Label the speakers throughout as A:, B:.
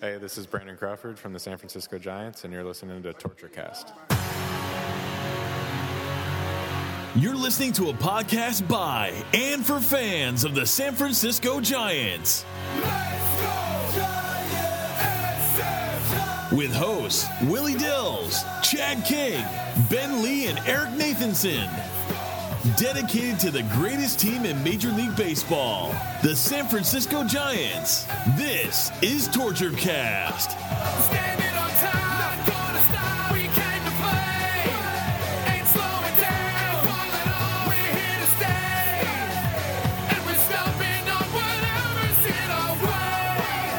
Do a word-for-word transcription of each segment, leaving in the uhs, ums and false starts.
A: Hey, this is Brandon Crawford from the San Francisco Giants, and you're listening to TortureCast.
B: You're listening to a podcast by and for fans of the San Francisco Giants.
C: Let's go, Giants!
B: With hosts Willie Dills, Chad King, Ben Lee, and Eric Nathanson. Dedicated to the greatest team in Major League Baseball, the San Francisco Giants. This is TortureCast.
C: Standing on time, not gonna stop. We came to play, ain't slowing down. Falling on, we're here to stay, and we're stomping on whatever's in our way.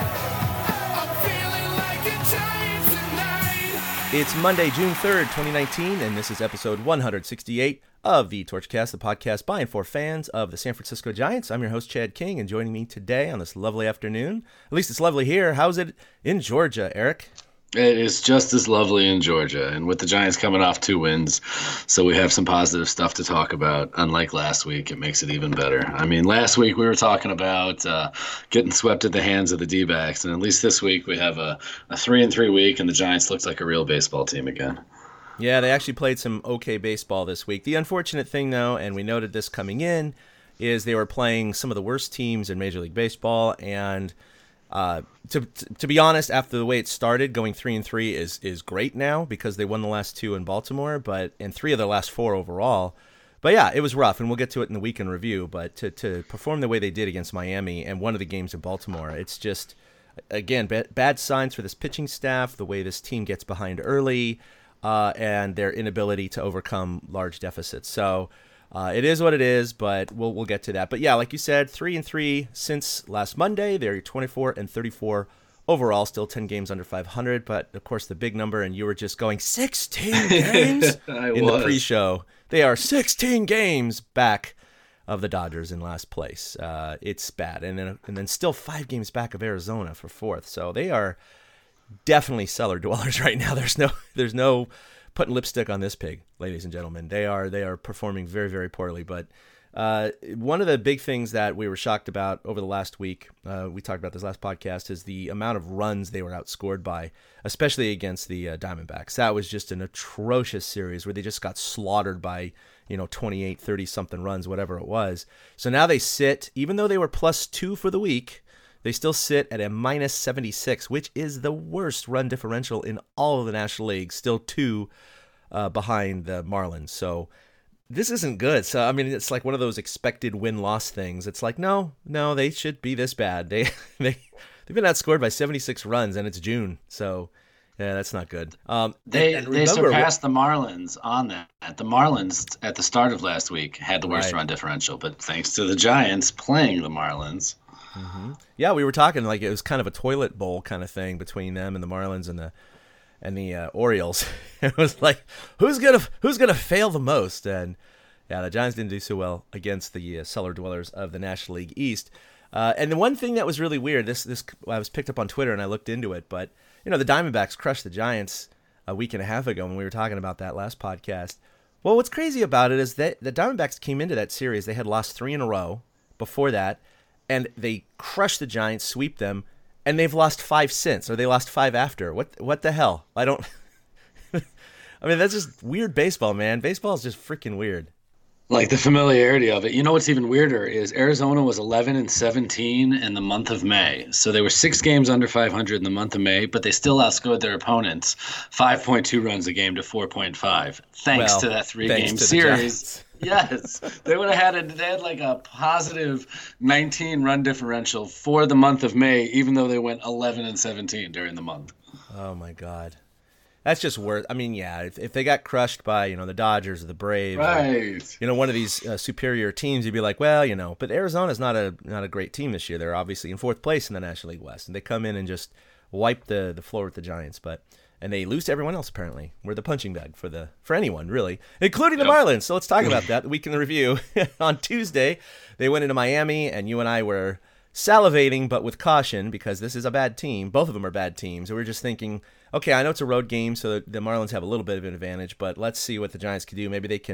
C: I'm feeling like a Giant tonight.
D: It's Monday, June third, twenty nineteen, and this is episode one sixty-eight of the TortureCast, the podcast by and for fans of the San Francisco Giants. I'm your host, Chad King, and joining me today on this lovely afternoon, at least it's lovely here. How's it in Georgia, Eric?
E: It is just as lovely in Georgia, and with the Giants coming off two wins, so we have some positive stuff to talk about. Unlike last week, it makes it even better. I mean, last week we were talking about uh, getting swept at the hands of the D-backs, and at least this week we have a, a three and three week, and the Giants look like a real baseball team again.
D: Yeah, they actually played some okay baseball this week. The unfortunate thing, though, and we noted this coming in, is they were playing some of the worst teams in Major League Baseball, and uh, to to be honest, after the way it started, going three and three is is great now because they won the last two in Baltimore, but and three of the last four overall. But yeah, it was rough, and we'll get to it in the weekend review. But to to perform the way they did against Miami and one of the games in Baltimore, it's just again bad, bad signs for this pitching staff. The way this team gets behind early. Uh, and their inability to overcome large deficits. So uh, it is what it is, but we'll we'll get to that. But yeah, like you said, three and three since last Monday. They're twenty-four and thirty-four overall, still ten games under five hundred. But of course, the big number, and you were just going sixteen games
E: I
D: in
E: was.
D: the pre-show. They are sixteen games back of the Dodgers in last place. Uh, it's bad, and then and then still five games back of Arizona for fourth. So they are definitely cellar dwellers right now. There's no there's no putting lipstick on this pig, ladies and gentlemen. They are they are performing very, very poorly. But uh, one of the big things that we were shocked about over the last week, uh, we talked about this last podcast, is the amount of runs they were outscored by, especially against the uh, Diamondbacks. That was just an atrocious series where they just got slaughtered by, you know, twenty-eight, thirty-something runs, whatever it was. So now they sit, even though they were plus two for the week, they still sit at a minus seventy-six, which is the worst run differential in all of the National League, still two uh, behind the Marlins. So this isn't good. So, I mean, it's like one of those expected win-loss things. It's like, no, no, they should be this bad. They, they, they've been outscored by seventy-six runs, and it's June. So, yeah, that's not good. Um,
E: They
D: and- and
E: they
D: remember-
E: surpassed the Marlins on that. The Marlins at the start of last week had the worst
D: Right.
E: run differential, but thanks to the Giants playing the Marlins.
D: Mm-hmm. Yeah, we were talking like it was kind of a toilet bowl kind of thing between them and the Marlins and the and the uh, Orioles. It was like who's gonna who's gonna fail the most? And yeah, the Giants didn't do so well against the uh, cellar dwellers of the National League East. Uh, and the one thing that was really weird, this this I was picked up on Twitter and I looked into it, but you know the Diamondbacks crushed the Giants a week and a half ago when we were talking about that last podcast. Well, what's crazy about it is that the Diamondbacks came into that series, they had lost three in a row before that. And they crushed the Giants, sweep them, and they've lost five since, or they lost five after. What what the hell? I don't... I mean, that's just weird baseball, man. Baseball is just freaking weird.
E: Like the familiarity of it. You know what's even weirder is Arizona was eleven and seventeen in the month of May. So they were six games under five hundred in the month of May, but they still outscored their opponents five point two runs a game to four point five. Thanks
D: Well,
E: to that three-game
D: thanks to the
E: series.
D: Giants.
E: Yes, they would have had a, they had like a positive nineteen run differential for the month of May, even though they went eleven and seventeen during the month.
D: Oh, my God. That's just worth... I mean, yeah, if, if they got crushed by, you know, the Dodgers or the Braves, or,
E: Right.
D: you know, one of these uh, superior teams, you'd be like, well, you know, but Arizona's not a not a great team this year. They're obviously in fourth place in the National League West, and they come in and just wipe the, the floor with the Giants, but... And they lose to everyone else, apparently. We're the punching bag for the for anyone, really, including the
E: Yep.
D: Marlins. So let's talk about that. The week in review. On Tuesday, they went into Miami, and you and I were salivating, but with caution, because this is a bad team. Both of them are bad teams. And we were just thinking, okay, I know it's a road game, so the Marlins have a little bit of an advantage, but let's see what the Giants can do. Maybe they can,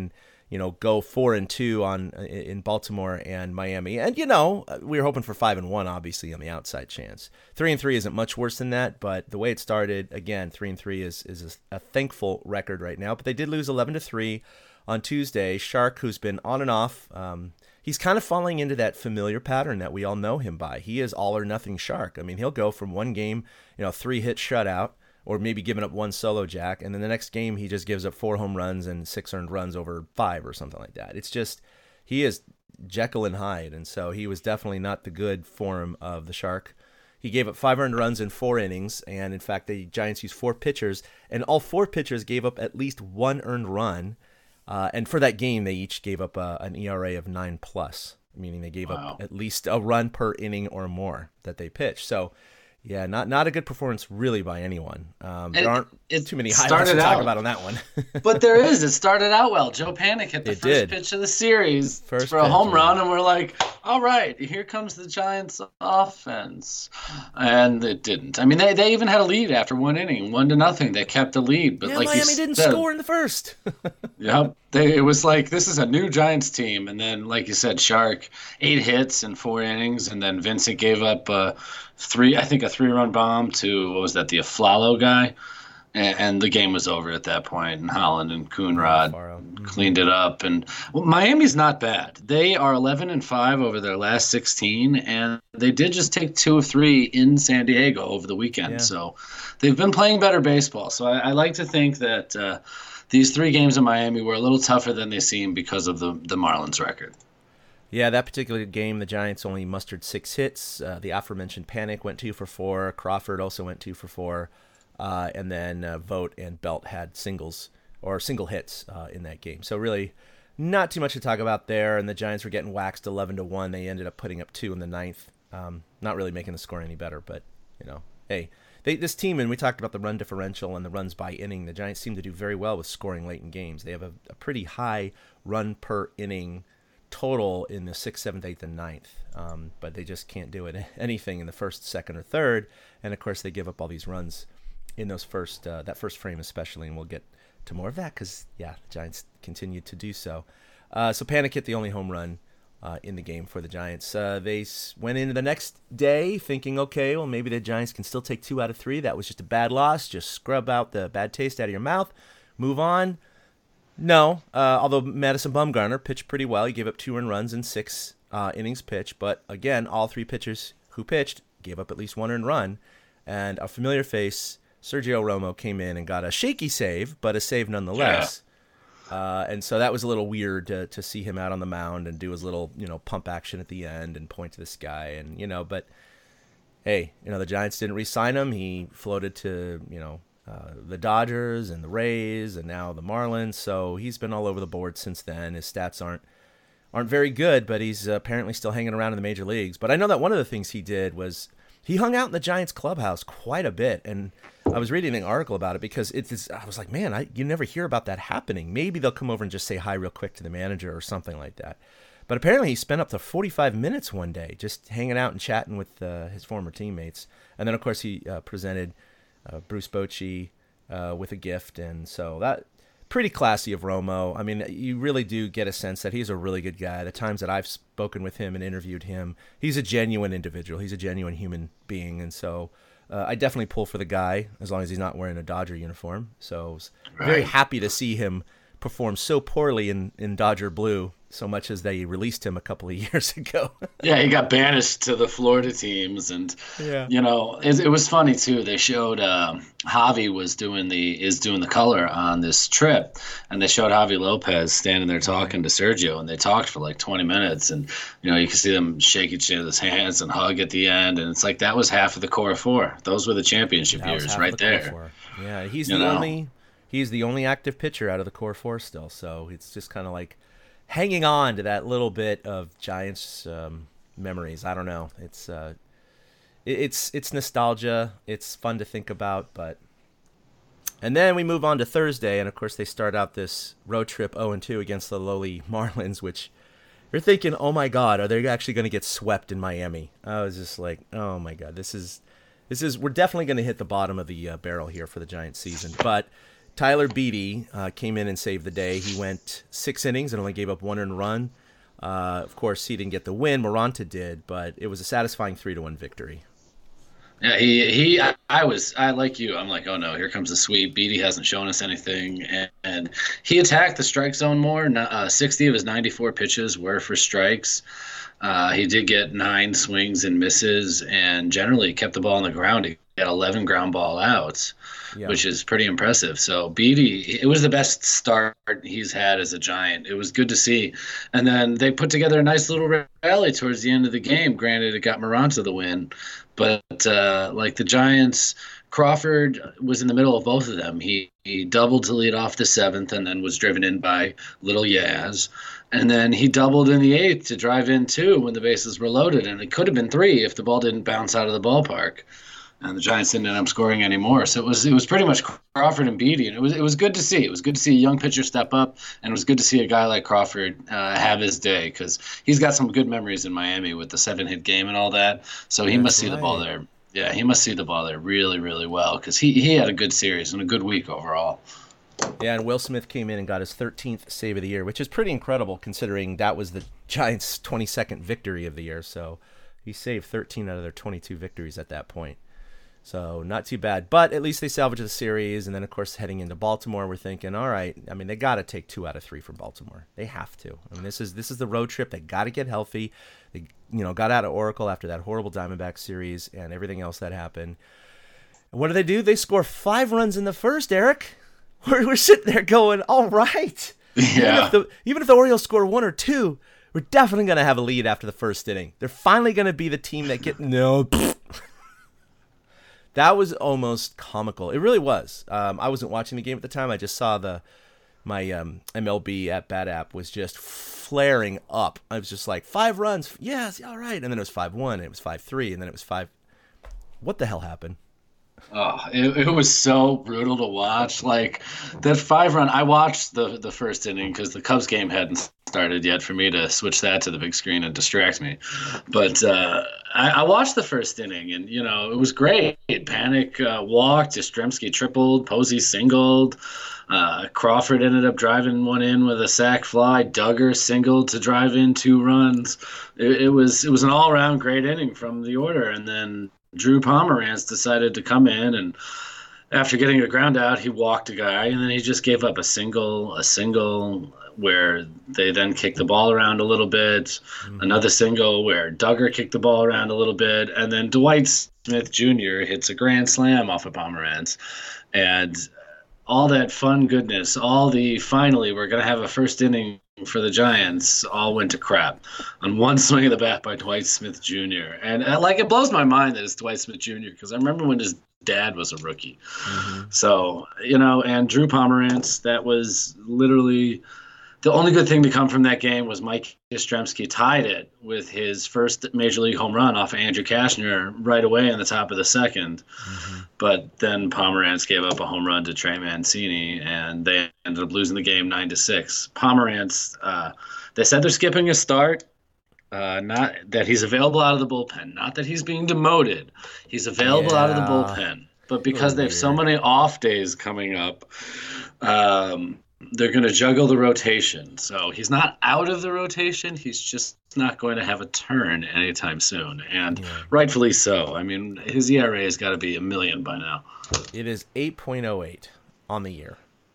D: you know, go four and two on in Baltimore and Miami. And, you know, we were hoping for five and one, obviously, on the outside chance. Three and three isn't much worse than that, but the way it started, again, three and three is is a, a thankful record right now. But they did lose eleven to three on Tuesday. Shark, who's been on and off, um, he's kind of falling into that familiar pattern that we all know him by. He is all or nothing Shark. I mean, he'll go from one game, you know, three hit shutout, or maybe giving up one solo jack, and then the next game he just gives up four home runs and six earned runs over five or something like that. It's just, he is Jekyll and Hyde, and so he was definitely not the good form of the Shark. He gave up five earned runs in four innings, and in fact the Giants used four pitchers, and all four pitchers gave up at least one earned run, uh, and for that game they each gave up uh, an E R A of nine plus, meaning they gave
E: Wow.
D: up at least a run per inning or more that they pitched. So yeah, not not a good performance really by anyone. Um, there
E: It-
D: aren't
E: it
D: too many highlights
E: started
D: to talk
E: out-
D: about on that one.
E: But there is. It started out well. Joe Panic hit the
D: It
E: first
D: did.
E: pitch of the series
D: First
E: for a
D: pitch,
E: home
D: yeah.
E: run, and we're like, all right, here comes the Giants offense. And it didn't. I mean, they, they even had a lead after one inning, one to nothing. They kept the lead. But
D: yeah,
E: like
D: Miami
E: you
D: didn't
E: said,
D: score in the first.
E: Yep. They, it was like, this is a new Giants team. And then, like you said, Shark, eight hits in four innings. And then Vincent gave up uh, three, I think a three-run bomb to, what was that, the Aflalo guy? And, and the game was over at that point. And Holland and Coonrod
D: Faro.
E: cleaned it up. And well, Miami's not bad. They are eleven and five over their last sixteen. And they did just take two of three in San Diego over the weekend.
D: Yeah.
E: So they've been playing better baseball. So I, I like to think that uh, these three games in Miami were a little tougher than they seem because of the, the Marlins record.
D: Yeah, that particular game, the Giants only mustered six hits. Uh, the aforementioned Panic went two for four. Crawford also went two for four. Uh, and then uh, Vogt and Belt had singles or single hits uh, in that game. So really not too much to talk about there. And the Giants were getting waxed eleven to one. They ended up putting up two in the ninth. Um, not really making the score any better, but, you know, hey, they, this team, and we talked about the run differential and the runs by inning, the Giants seem to do very well with scoring late in games. They have a, a pretty high run per inning total in the sixth, seventh, eighth, and ninth, um, but they just can't do it anything in the first, second, or third. And, of course, they give up all these runs in those first uh, that first frame especially, and we'll get to more of that because, yeah, the Giants continue to do so. Uh, so Panic hit the only home run uh, in the game for the Giants. Uh, they s- went into the next day thinking, okay, well, maybe the Giants can still take two out of three. That was just a bad loss. Just scrub out the bad taste out of your mouth. Move on. No, uh, although Madison Bumgarner pitched pretty well. He gave up two earned runs in six uh, innings pitched. But, again, all three pitchers who pitched gave up at least one earned run. And a familiar face, Sergio Romo, came in and got a shaky save, but a save nonetheless. Yeah. Uh, and so that was a little weird to, to see him out on the mound and do his little, you know, pump action at the end and point to the sky. And, you know, but, hey, you know, the Giants didn't re-sign him. He floated to, you know, uh, the Dodgers and the Rays and now the Marlins. So he's been all over the board since then. His stats aren't aren't very good, but he's uh, apparently still hanging around in the major leagues. But I know that one of the things he did was he hung out in the Giants clubhouse quite a bit, and I was reading an article about it because it's. I was like, man, I, you never hear about that happening. Maybe they'll come over and just say hi real quick to the manager or something like that. But apparently he spent up to forty-five minutes one day just hanging out and chatting with uh, his former teammates. And then, of course, he uh, presented uh, Bruce Bochy uh, with a gift, and so that pretty classy of Romo. I mean, you really do get a sense that he's a really good guy. The times that I've spoken with him and interviewed him, he's a genuine individual. He's a genuine human being, and so uh, I definitely pull for the guy as long as he's not wearing a Dodger uniform. So I was very happy to see him perform so poorly in, in Dodger blue, so much as they released him a couple of years ago.
E: Yeah, he got banished to the Florida teams, and
D: Yeah.
E: you know, it, it was funny too. They showed um, Javi was doing the is doing the color on this trip, and they showed Javi Lopez standing there talking to Sergio, and they talked for like twenty minutes, and you know, you could see them shake each other's hands and hug at the end, and it's like that was half of the core four. Those were the championship
D: That was
E: years
D: half
E: right
D: the core
E: there.
D: four. Yeah, he's
E: You
D: the
E: know?
D: only he's the only active pitcher out of the core four still. So it's just kind of like hanging on to that little bit of Giants um, memories. I don't know. It's uh, it, it's it's nostalgia. It's fun to think about, but. And then we move on to Thursday, and of course they start out this road trip oh and two against the lowly Marlins, which you're thinking, oh my God, are they actually going to get swept in Miami? I was just like, oh my God, this is, this is, we're definitely going to hit the bottom of the uh, barrel here for the Giants season. But Tyler Beatty uh, came in and saved the day. He went six innings and only gave up one earned run. Uh, of course, he didn't get the win. Moranta did, but it was a satisfying three to one victory.
E: Yeah, he he. I, I was I like you. I'm like, oh no, here comes the sweep. Beatty hasn't shown us anything, and, and he attacked the strike zone more. Uh, sixty of his ninety-four pitches were for strikes. Uh, he did get nine swings and misses, and generally kept the ball on the ground. He had eleven ground ball outs, yeah. which is pretty impressive. So Beatty, it was the best start he's had as a Giant. It was good to see. And then they put together a nice little rally towards the end of the game. Granted, it got Moranta the win, but uh, like the Giants, Crawford was in the middle of both of them. He, he doubled to lead off the seventh and then was driven in by Little Yaz. And then he doubled in the eighth to drive in two when the bases were loaded. And it could have been three if the ball didn't bounce out of the ballpark. And the Giants didn't end up scoring anymore. So it was it was pretty much Crawford and Beatty. And it was it was good to see. It was good to see a young pitcher step up. And it was good to see a guy like Crawford uh, have his day, because he's got some good memories in Miami with the seven-hit game and all that. So he That's must see right. the ball there. Yeah, he must see the ball there really, really well, because he, he had a good series and a good week overall.
D: Yeah, and Will Smith came in and got his thirteenth save of the year, which is pretty incredible considering that was the Giants' twenty-second victory of the year. So he saved thirteen out of their twenty-two victories at that point. So not too bad. But at least they salvaged the series. And then, of course, heading into Baltimore, we're thinking, all right, I mean, they got to take two out of three from Baltimore. They have to. I mean, this is this is the road trip. They got to get healthy. They, you know, got out of Oracle after that horrible Diamondback series and everything else that happened. And what do they do? They score five runs in the first, Eric. We're, we're sitting there going, all right.
E: Yeah.
D: Even if the, even if the Orioles score one or two, we're definitely going to have a lead after the first inning. They're finally going to be the team that get no. That was almost comical. It really was. Um, I wasn't watching the game at the time. I just saw the my um, M L B at Bat app was just flaring up. I was just like, five runs, yes, all right. And then it was five one, and it was five three, and then it was five. What the hell happened?
E: Oh, it, it was so brutal to watch. Like that five run, I watched the the first inning because the Cubs game hadn't started yet for me to switch that to the big screen and distract me. But uh, I, I watched the first inning, and you know it was great. Panic uh, walked, Yastrzemski tripled, Posey singled. Uh, Crawford ended up driving one in with a sac fly. Duggar singled to drive in two runs. It, it was it was an all around great inning from the order, and then Drew Pomeranz decided to come in, and after getting a ground out, he walked a guy, and then he just gave up a single, a single where they then kicked the ball around a little bit, mm-hmm. another single where Duggar kicked the ball around a little bit, and then Dwight Smith Junior hits a grand slam off of Pomeranz. And all that fun goodness, all the finally we're going to have a first inning for the Giants, all went to crap on one swing of the bat by Dwight Smith Junior And uh, like it blows my mind that it's Dwight Smith Junior because I remember when his dad was a rookie. Mm-hmm. So, you know, and Drew Pomeranz, that was literally the only good thing to come from that game was Mike Yastrzemski tied it with his first major league home run off of Andrew Kashner right away in the top of the second. Mm-hmm. But then Pomeranz gave up a home run to Trey Mancini, and they ended up losing the game nine to six. Pomeranz, uh, they said they're skipping a start. Uh, not that he's available out of the bullpen, not that he's being demoted. He's available yeah. out of the bullpen, but because they have so many off days coming up, um, they're going to juggle the rotation. So he's not out of the rotation. He's just not going to have a turn anytime soon. And yeah. rightfully so. I mean, his E R A has got to be a million by now.
D: It is eight point oh eight on the year.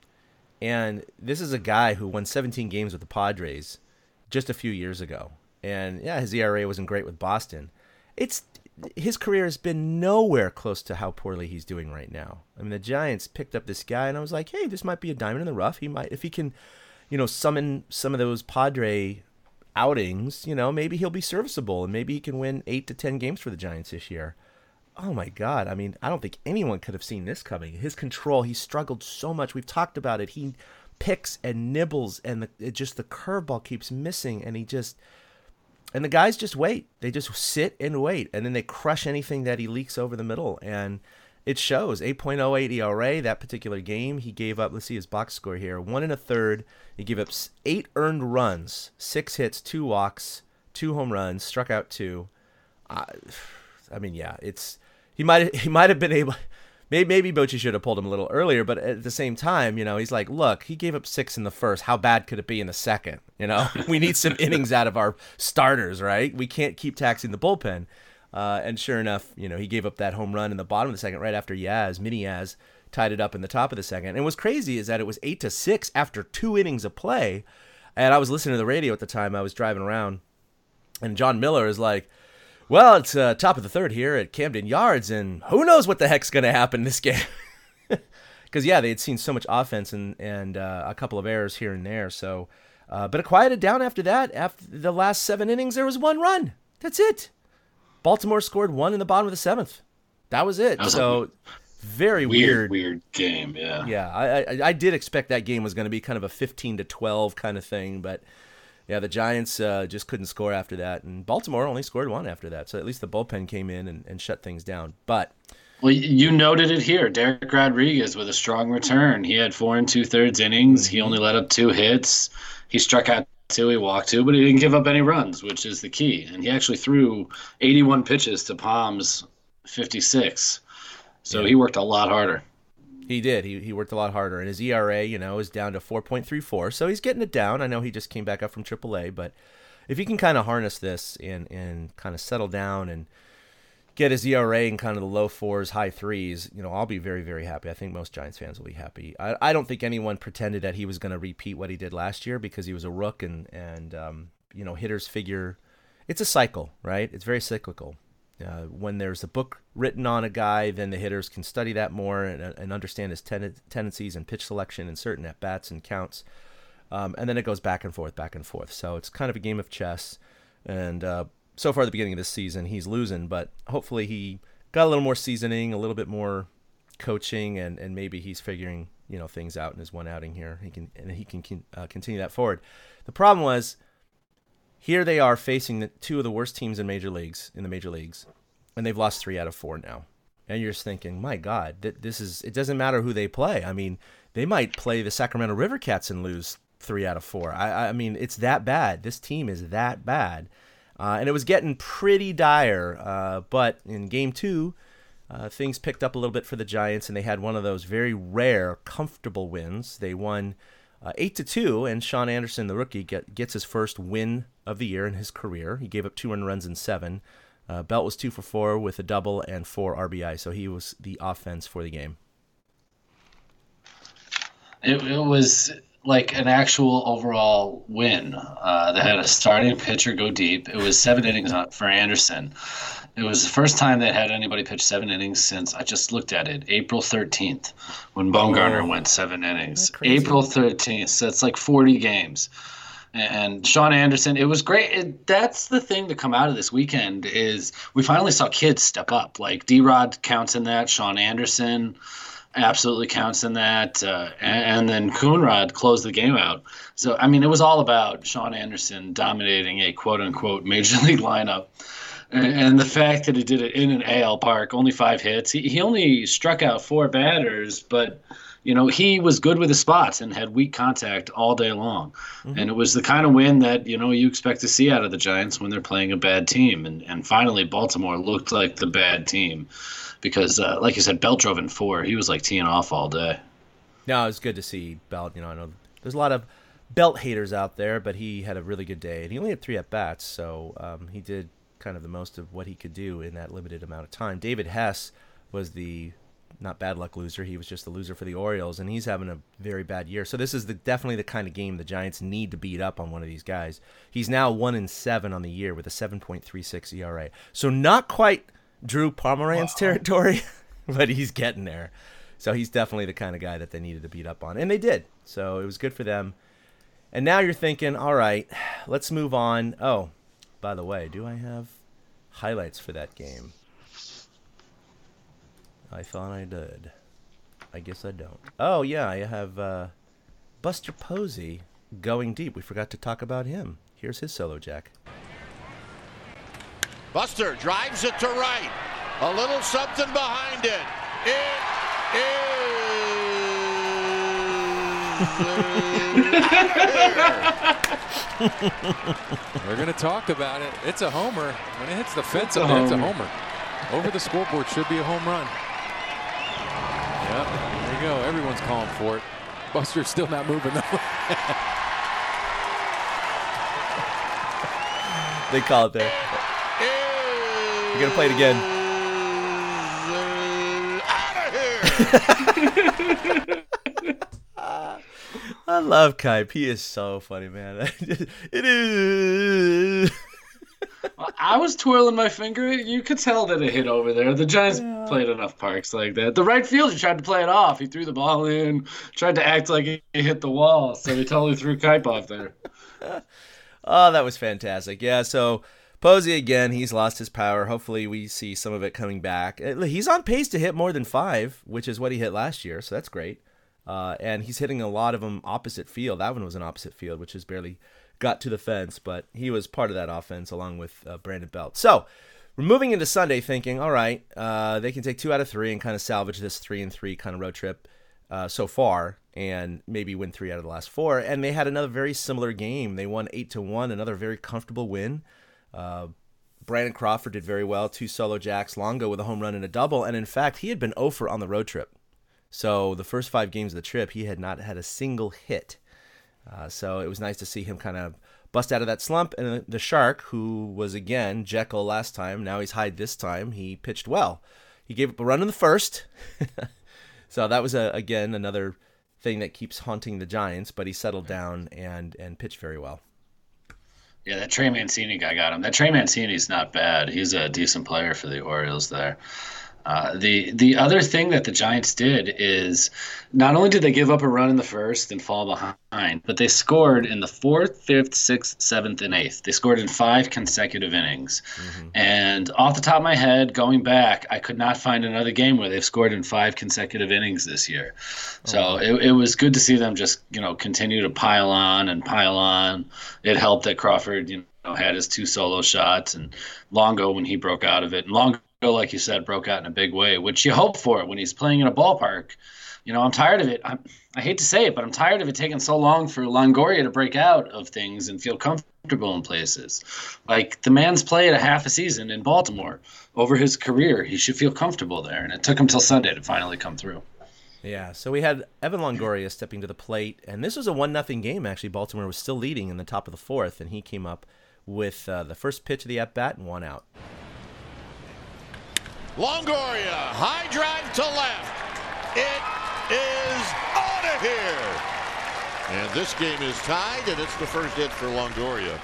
D: And this is a guy who won seventeen games with the Padres just a few years ago. And yeah, his E R A wasn't great with Boston. It's his career has been nowhere close to how poorly he's doing right now. I mean, the Giants picked up this guy, and I was like, hey, this might be a diamond in the rough. He might, if he can, you know, summon some of those Padre outings, you know, maybe he'll be serviceable, and maybe he can win eight to ten games for the Giants this year. Oh my God! I mean, I don't think anyone could have seen this coming. His control, he struggled so much. We've talked about it. He picks and nibbles, and the, it just the curveball keeps missing, and he just. And the guys just wait. They just sit and wait, and then they crush anything that he leaks over the middle, and it shows. eight point oh eight E R A, that particular game, he gave up, let's see his box score here, one and a third. He gave up eight earned runs, six hits, two walks, two home runs, struck out two. Uh, I mean, yeah, it's he might he might have been able. maybe, maybe Bochy should have pulled him a little earlier, but at the same time, you know, he's like, look, he gave up six in the first. How bad could it be in the second? You know, we need some innings out of our starters, right? We can't keep taxing the bullpen. Uh, and sure enough, you know, he gave up that home run in the bottom of the second right after Yaz, Mini Yaz, tied it up in the top of the second. And what's crazy is that it was eight to six after two innings of play. And I was listening to the radio at the time. I was driving around, and John Miller is like, well, it's uh, top of the third here at Camden Yards, and who knows what the heck's going to happen this game. Because, yeah, they had seen so much offense and, and uh, a couple of errors here and there. So, uh, but it quieted down after that. After the last seven innings, there was one run. That's it. Baltimore scored one in the bottom of the seventh. That was it.
E: That was
D: so, very
E: weird,
D: weird.
E: Weird game, yeah.
D: Yeah, I, I, I did expect that game was going to be kind of a fifteen to twelve kind of thing, but... Yeah, the Giants uh, just couldn't score after that, and Baltimore only scored one after that. So at least the bullpen came in and, and shut things down. But
E: well, you noted it here. Derek Rodriguez with a strong return. He had four and two thirds innings. He only let up two hits. He struck out two. He walked two, but he didn't give up any runs, which is the key. And he actually threw eighty-one pitches to Palm's fifty-six. So yeah. He worked a lot harder.
D: He did. He he worked a lot harder, and his E R A, you know, is down to four point three four. So he's getting it down. I know he just came back up from triple A, but if he can kind of harness this and and kind of settle down and get his E R A in kind of the low fours, high threes, you know, I'll be very, very happy. I think most Giants fans will be happy. I I don't think anyone pretended that he was going to repeat what he did last year because he was a rook, and and um, you know, hitters figure it's a cycle, right? It's very cyclical. Uh, when there's a book written on a guy, then the hitters can study that more and, and understand his ten- tendencies and pitch selection and certain at-bats and counts. Um, and then it goes back and forth, back and forth. So it's kind of a game of chess. And uh, so far at the beginning of this season, he's losing, but hopefully he got a little more seasoning, a little bit more coaching, and, and maybe he's figuring, you know, things out in his one outing here. He can and he can uh, continue that forward. The problem was, here they are facing the, two of the worst teams in major leagues, in the major leagues, and they've lost three out of four now. And you're just thinking, my God, th- this is, it doesn't matter who they play. I mean, they might play the Sacramento River Cats and lose three out of four. I, I mean, it's that bad. This team is that bad. Uh, and it was getting pretty dire. Uh, but in game two, uh, things picked up a little bit for the Giants, and they had one of those very rare, comfortable wins. They won Uh, eight to two, and Sean Anderson, the rookie, get, gets his first win of the year in his career. He gave up two earned runs in seven. Uh, Belt was two for four with a double and four R B I, so he was the offense for the game.
E: It, it was like an actual overall win. Uh, they had a starting pitcher go deep. It was seven innings for Anderson. It was the first time they had anybody pitch seven innings since, I just looked at it, April thirteenth, when Bumgarner oh, went seven innings. April thirteenth, so it's like forty games. And Sean Anderson, it was great. It, that's the thing to come out of this weekend is we finally saw kids step up. Like D-Rod counts in that, Sean Anderson absolutely counts in that, uh, and, and then Coonrod closed the game out. So, I mean, it was all about Sean Anderson dominating a quote-unquote major league lineup. And the fact that he did it in an A L park, only five hits. He he only struck out four batters, but, you know, he was good with his spots and had weak contact all day long. Mm-hmm. And it was the kind of win that, you know, you expect to see out of the Giants when they're playing a bad team. And, and finally, Baltimore looked like the bad team because, uh, like you said, Belt drove in four. He was, like, teeing off all day.
D: No, it was good to see Belt. You know, I know there's a lot of Belt haters out there, but he had a really good day. And he only had three at-bats, so um, he did kind of the most of what he could do in that limited amount of time. David Hess was the not bad luck loser. He was just the loser for the Orioles, and he's having a very bad year. So this is the, definitely the kind of game the Giants need to beat up on one of these guys. He's now one and seven on the year with a seven point three six E R A. So not quite Drew Pomeranz wow. territory, but he's getting there. So he's definitely the kind of guy that they needed to beat up on, and they did. So it was good for them. And now you're thinking, all right, let's move on. Oh, by the way, do I have highlights for that game? I thought I did. I guess I don't. Oh, yeah, I have uh, Buster Posey going deep. We forgot to talk about him. Here's his solo jack.
F: Buster drives it to right. A little something behind it. It is...
A: We're going to talk about it. It's a homer. When it hits the fence,
E: it's a,
A: it's a homer. Over the scoreboard should be a home run.
G: There you go. Everyone's calling for it. Buster's still not moving though.
D: They call it there. You're going to play it again.
F: Out of here!
D: I love Kipe. He is so funny, man. It is.
E: I was twirling my finger. You could tell that it hit over there. The Giants yeah. played enough parks like that. The right fielder tried to play it off. He threw the ball in, tried to act like it hit the wall, so he totally threw Kipe off there.
D: Oh, that was fantastic. Yeah, so Posey, again, he's lost his power. Hopefully we see some of it coming back. He's on pace to hit more than five, which is what he hit last year, so that's great. Uh, and he's hitting a lot of them opposite field. That one was an opposite field, which is barely got to the fence, but he was part of that offense along with uh, Brandon Belt. So we're moving into Sunday thinking, all right, uh, they can take two out of three and kind of salvage this three and three kind of road trip uh, so far and maybe win three out of the last four. And they had another very similar game. They won eight to one, another very comfortable win. Uh, Brandon Crawford did very well, two solo jacks, Longo with a home run and a double. And in fact, he had been oh for on the road trip. So the first five games of the trip, he had not had a single hit. Uh, so it was nice to see him kind of bust out of that slump. And the Shark, who was, again, Jekyll last time, now he's Hyde this time, he pitched well. He gave up a run in the first. So that was, a, again, another thing that keeps haunting the Giants. But he settled down and, and pitched very well.
E: Yeah, that Trey Mancini guy got him. That Trey Mancini's not bad. He's a decent player for the Orioles there. Uh, the the other thing that the Giants did is not only did they give up a run in the first and fall behind, but they scored in the fourth, fifth, sixth, seventh, and eighth. They scored in five consecutive innings. Mm-hmm. And off the top of my head, going back, I could not find another game where they've scored in five consecutive innings this year. Oh. So it, it was good to see them just, you know, continue to pile on and pile on. It helped that Crawford, you know, had his two solo shots and Longo when he broke out of it. And Longo, like you said, broke out in a big way, which you hope for when he's playing in a ballpark. You know, I'm tired of it. I'm, I hate to say it, but I'm tired of it taking so long for Longoria to break out of things and feel comfortable in places. Like, the man's played a half a season in Baltimore over his career. He should feel comfortable there, and it took him till Sunday to finally come through.
D: Yeah, so we had Evan Longoria stepping to the plate, and this was a one nothing game, actually. Baltimore was still leading in the top of the fourth, and he came up with uh, the first pitch of the at-bat and one out.
F: Longoria, high drive to left. It is out of here. And this game is tied, and it's the first hit for Longoria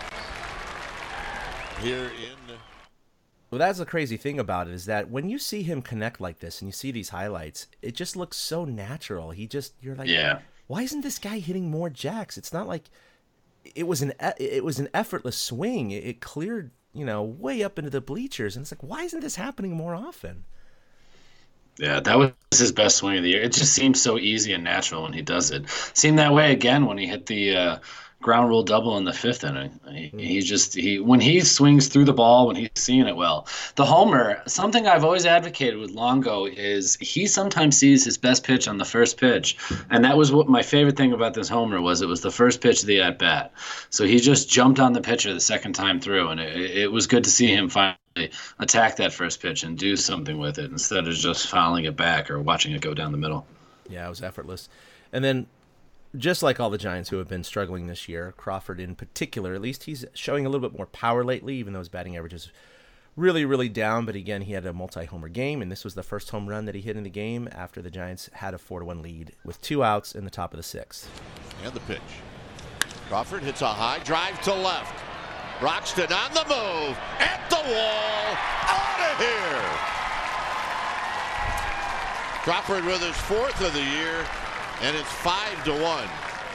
F: here in.
D: Well, that's the crazy thing about it, is that when you see him connect like this and you see these highlights, it just looks so natural. He just, you're like,
E: yeah.
D: Why isn't this guy hitting more jacks? It's not like it was an it was an effortless swing. It, it cleared, you know, way up into the bleachers. And it's like, why isn't this happening more often?
E: Yeah, that was his best swing of the year. It just seems so easy and natural when he does it. Seemed that way again when he hit the uh, ground rule double in the fifth inning. He, mm. he just he when he swings through the ball, when he's seeing it well. The homer, something I've always advocated with Longo is he sometimes sees his best pitch on the first pitch, and that was what my favorite thing about this homer was. It was the first pitch of the at bat, so he just jumped on the pitcher the second time through, and it, it was good to see him finally attack that first pitch and do something with it instead of just fouling it back or watching it go down the middle.
D: Yeah, it was effortless. And then, just like all the Giants who have been struggling this year, Crawford in particular, at least he's showing a little bit more power lately, even though his batting average is really, really down. But again, he had a multi-homer game, and this was the first home run that he hit in the game after the Giants had a four to one lead with two outs in the top of the sixth.
F: And the pitch. Crawford hits a high drive to left. Broxton on the move, at the wall, out of here. Crawford with his fourth of the year, and it's five to one.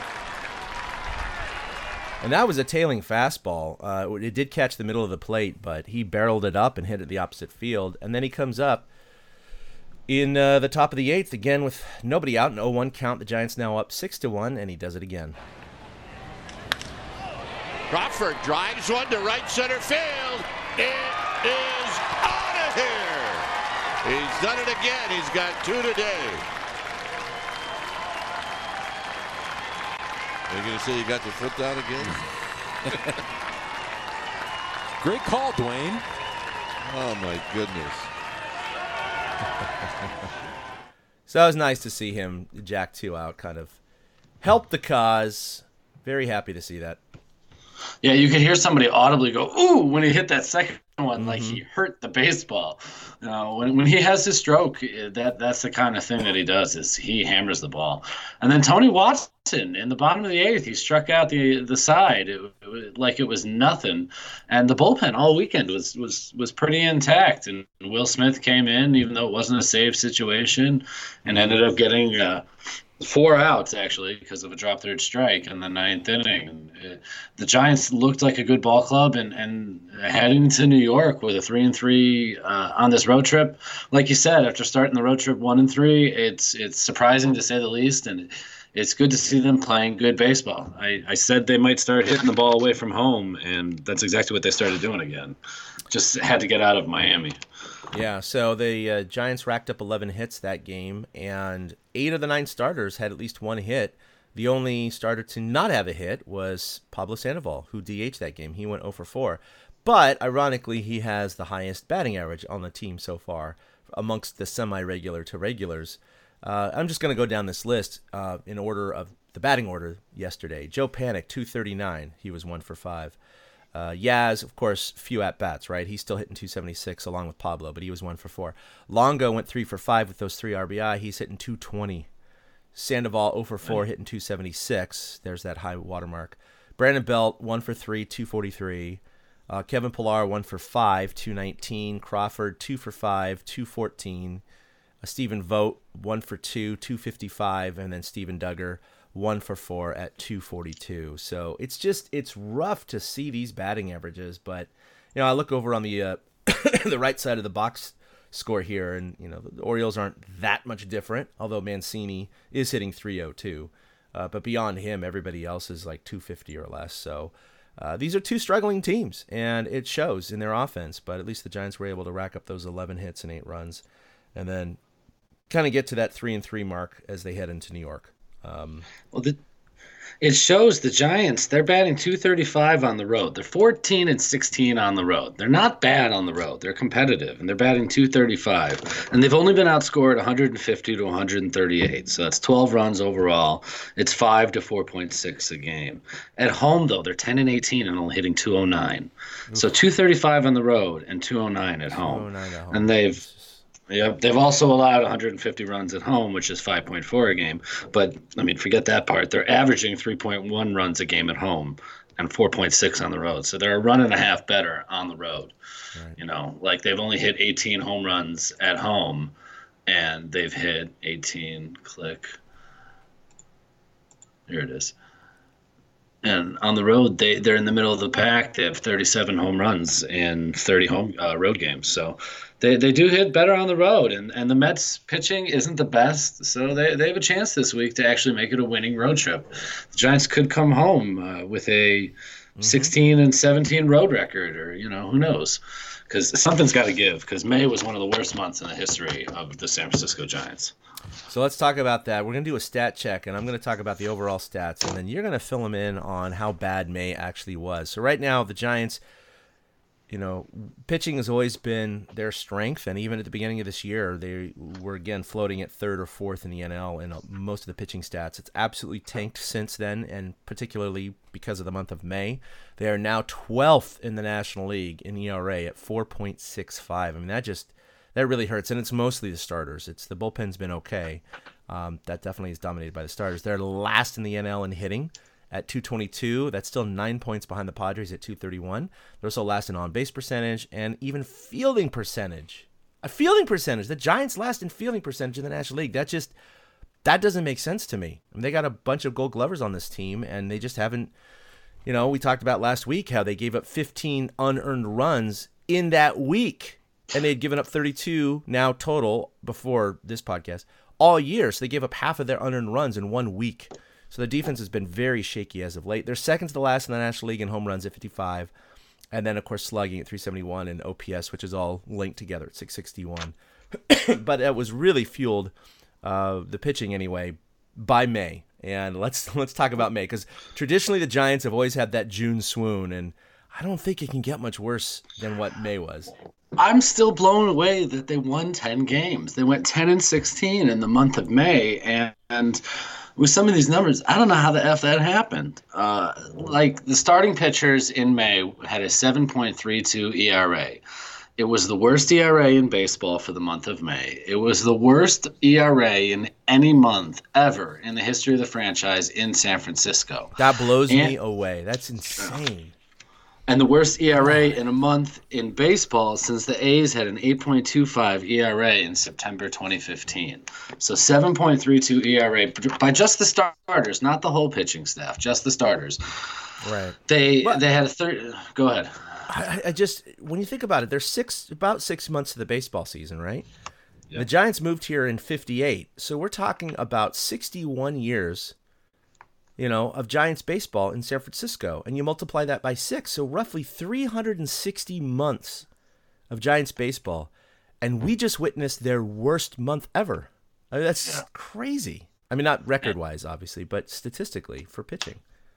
D: And that was a tailing fastball. Uh, it did catch the middle of the plate, but he barreled it up and hit it the opposite field. And then he comes up in uh, the top of the eighth, again with nobody out, an oh one count. The Giants now up six to one, and he does it again.
F: Crawford drives one to right center field. It is out of here. He's done it again. He's got two today. Are you going to say you got the foot down again?
G: Great call, Dwayne.
F: Oh, my goodness.
D: So it was nice to see him jack two out, kind of help the cause. Very happy to see that.
E: Yeah, you could hear somebody audibly go, ooh, when he hit that second one,
D: Mm-hmm.
E: like he hurt the baseball. You know, when, when he has his stroke, eh, that that's the kind of thing that he does, is he hammers the ball. And then Tony Watson, in the bottom of the eighth, he struck out the the side it, it was, like it was nothing. And the bullpen all weekend was, was, was pretty intact. And Will Smith came in, even though it wasn't a save situation, and ended up getting uh, – four outs, actually, because of a drop third strike in the ninth inning. And, uh, the Giants looked like a good ball club, and, and heading to New York with a three and three uh, on this road trip. Like you said, after starting the road trip one and three, it's it's surprising to say the least, and it's good to see them playing good baseball. I, I said they might start hitting the ball away from home, and that's exactly what they started doing again. Just had to get out of Miami.
D: Yeah, so the uh, Giants racked up eleven hits that game, and eight of the nine starters had at least one hit. The only starter to not have a hit was Pablo Sandoval, who D H'd that game. He went oh for four. But, ironically, he has the highest batting average on the team so far amongst the semi-regular to regulars. Uh, I'm just going to go down this list uh, in order of the batting order yesterday. Joe Panik, two thirty-nine. He was one for five. Uh, Yaz, of course, few at-bats, right? He's still hitting two seventy-six along with Pablo, but he was one for four. Longo went three for five with those three R B I. He's hitting two twenty. Sandoval oh for four, hitting two seventy-six. There's that high watermark. Brandon Belt, one for three, two forty-three. Uh, Kevin Pillar, one for five, two nineteen. Crawford, two for five, two fourteen. Uh, Stephen Vogt, one for two, two fifty-five. And then Steven Duggar, one for four at two forty-two. So it's just, it's rough to see these batting averages, but, you know, I look over on the uh, the right side of the box score here, and, you know, the Orioles aren't that much different, although Mancini is hitting three oh two. Uh, but beyond him, everybody else is like two fifty or less. So uh, these are two struggling teams, and it shows in their offense, but at least the Giants were able to rack up those eleven hits and eight runs, and then kind of get to that three and three mark as they head into New York. Um,
E: Well, the, it shows the Giants, they're batting two thirty-five on the road. They're fourteen and sixteen on the road. They're not bad on the road. They're competitive, and they're batting two thirty-five. And they've only been outscored one fifty to one thirty-eight. So that's twelve runs overall. It's five to four point six a game. At home, though, they're ten and eighteen and only hitting two oh nine. So two thirty-five on the road and two oh nine at home.
D: two oh nine at home.
E: And they've Yep, they've also allowed one fifty runs at home, which is five point four a game. But, I mean, forget that part. They're averaging three point one runs a game at home and four point six on the road. So they're a run and a half better on the road. Right. You know, like they've only hit eighteen home runs at home, and they've hit eighteen, click. Here it is. And on the road, they, they're in the middle of the pack. They have thirty-seven home runs in thirty home uh, road games. So they, they do hit better on the road. And, and the Mets pitching isn't the best. So they, they have a chance this week to actually make it a winning road trip. The Giants could come home uh, with a mm-hmm. sixteen and seventeen road record, or, you know, who knows? Because something's got to give, because May was one of the worst months in the history of the San Francisco Giants.
D: So let's talk about that. We're going to do a stat check, and I'm going to talk about the overall stats, and then you're going to fill them in on how bad May actually was. So right now, the Giants, you know, pitching has always been their strength, and even at the beginning of this year, they were, again, floating at third or fourth in the N L in most of the pitching stats. It's absolutely tanked since then, and particularly because of the month of May. They are now twelfth in the National League in E R A at four point six five. I mean, that just... That really hurts, and it's mostly the starters. It's the bullpen's been okay. Um, that definitely is dominated by the starters. They're last in the N L in hitting at two twenty-two. That's still nine points behind the Padres at two thirty-one. They're also last in on-base percentage and even fielding percentage. A fielding percentage. The Giants last in fielding percentage in the National League. That just that doesn't make sense to me. I mean, they got a bunch of Gold Glovers on this team, and they just haven't. You know, we talked about last week how they gave up fifteen unearned runs in that week. And they had given up thirty-two now total before this podcast all year. So they gave up half of their unearned runs in one week. So the defense has been very shaky as of late. They're second to the last in the National League in home runs at fifty-five. And then, of course, slugging at three seventy-one and O P S, which is all linked together at six sixty-one. But it was really fueled, uh, the pitching anyway, by May. And let's let's talk about May, because traditionally the Giants have always had that June swoon. And I don't think it can get much worse than what May was.
E: I'm still blown away that they won ten games. They went ten and sixteen in the month of May, and, and with some of these numbers, I don't know how the F that happened. Uh, like the starting pitchers in May had a seven point three two E R A. It was the worst E R A in baseball for the month of May. It was the worst E R A in any month ever in the history of the franchise in San Francisco.
D: That blows
E: and,
D: me away. That's insane.
E: And the worst E R A in a month in baseball since the A's had an eight point two five E R A in September twenty fifteen. So seven point three two E R A by just the starters, not the whole pitching staff, just the starters.
D: Right.
E: They
D: but,
E: they had a third. Go ahead.
D: I, I just when you think about it, there's six about six months of the baseball season, right?
E: Yep.
D: The Giants moved here in fifty-eight, so we're talking about sixty-one years, you know, of Giants baseball in San Francisco, and you multiply that by six, so roughly three hundred sixty months of Giants baseball, and we just witnessed their worst month ever. I mean, that's yeah. crazy. I mean, not record-wise, obviously, but statistically for pitching.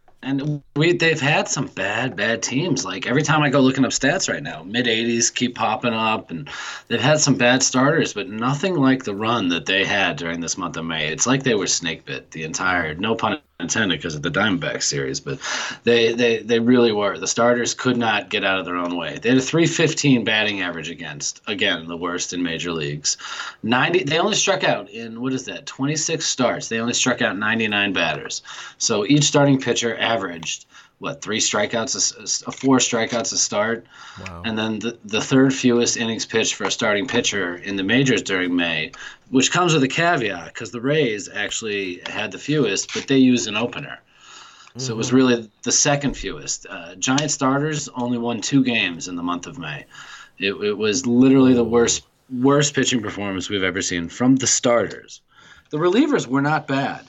E: And we they've had some bad, bad teams. Like every time I go looking up stats right now, mid eighties keep popping up, and they've had some bad starters, but nothing like the run that they had during this month of May. It's like they were snake bit the entire, no pun intended because of the Diamondback series, but they, they, they really were. The starters could not get out of their own way. They had a three fifteen batting average against, again, the worst in major leagues. ninety They only struck out in, what is that, twenty-six starts. They only struck out ninety-nine batters. So each starting pitcher averaged, what, three strikeouts, a, a four strikeouts a start?
D: Wow.
E: And then the, the third fewest innings pitched for a starting pitcher in the majors during May, which comes with a caveat because the Rays actually had the fewest, but they used an opener. Mm-hmm. So it was really the second fewest. Uh, Giant starters only won two games in the month of May. It, it was literally the worst worst pitching performance we've ever seen from the starters. The relievers were not bad.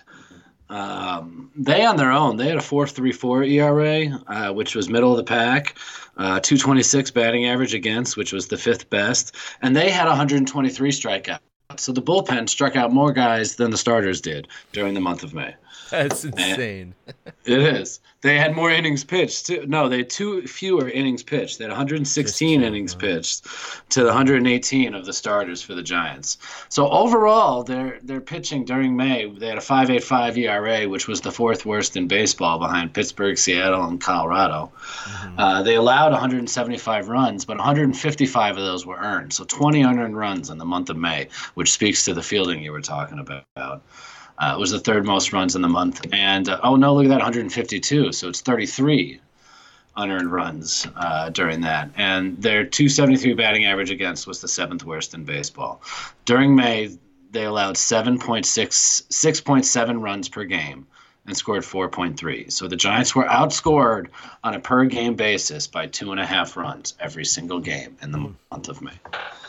E: Um, they on their own, they had a four point three four E R A, uh, which was middle of the pack, uh, two twenty-six batting average against, which was the fifth best, and they had one hundred twenty-three strikeouts. So the bullpen struck out more guys than the starters did during the month of May.
D: That's insane.
E: It is. They had more innings pitched. Too. No, they had two fewer innings pitched. They had one hundred sixteen innings pitched to the one hundred eighteen of the starters for the Giants. So overall, their their pitching during May, they had a five point eight five E R A, which was the fourth worst in baseball behind Pittsburgh, Seattle, and Colorado. Mm-hmm. Uh, they allowed one hundred seventy-five runs, but one hundred fifty-five of those were earned. So twenty unearned runs in the month of May, which speaks to the fielding you were talking about. Uh, it was the third most runs in the month. And, uh, oh, no, look at that, one hundred fifty-two. So it's thirty-three unearned runs uh, during that. And their two seventy-three batting average against was the seventh worst in baseball. During May, they allowed seven point six, six point seven runs per game and scored four point three. So the Giants were outscored on a per-game basis by two and a half runs every single game in the mm. month of May.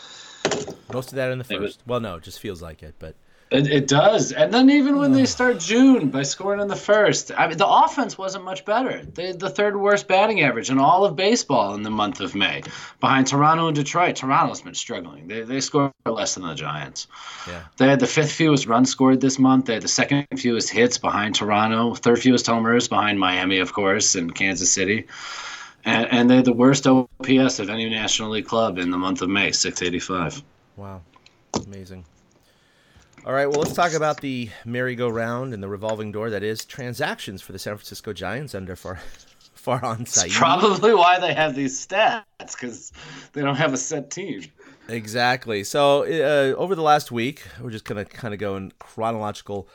D: Most of that in the first.
E: Was,
D: well, no, it just feels like it, but...
E: It, it does. And then even when they start June by scoring in the first, I mean, the offense wasn't much better. They had the third worst batting average in all of baseball in the month of May, behind Toronto and Detroit. Toronto's been struggling. They they scored less than the Giants.
D: Yeah.
E: They had the fifth fewest runs scored this month. They had the second fewest hits behind Toronto, third fewest homers behind Miami, of course, and Kansas City. And, and they had the worst O P S of any National League club in the month of May, six eighty-five.
D: Wow. Amazing. All right, well, let's talk about the merry-go-round and the revolving door that is transactions for the San Francisco Giants under Far, Farhan Saeed.
E: It's probably why they have these stats, because they don't have a set team.
D: Exactly. So uh, over the last week, we're just going to kind of go in chronological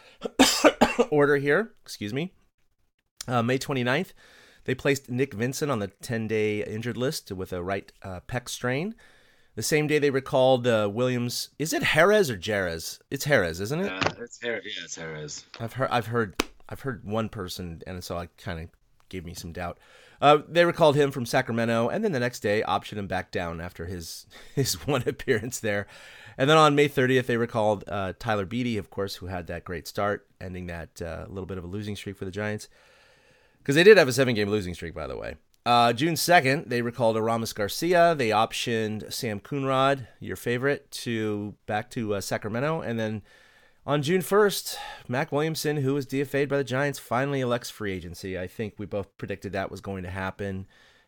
D: order here. Excuse me. Uh, May twenty-ninth, they placed Nick Vincent on the ten-day injured list with a right uh, pec strain. The same day they recalled uh, Williams. Is it Jerez or Jerez? It's Jerez, isn't it?
E: Uh, it's Jerez. Yeah, it's Jerez.
D: I've heard. I've heard. I've heard one person, and so I kind of gave me some doubt. Uh, they recalled him from Sacramento, and then the next day optioned him back down after his his one appearance there. And then on May thirtieth, they recalled uh, Tyler Beede, of course, who had that great start, ending that uh, little bit of a losing streak for the Giants, because they did have a seven-game losing streak, by the way. Uh, June second, they recalled Aramis Garcia. They optioned Sam Coonrod, your favorite, to back to uh, Sacramento. And then on June first, Mac Williamson, who was D F A'd by the Giants, finally elects free agency. I think we both predicted that was going to happen.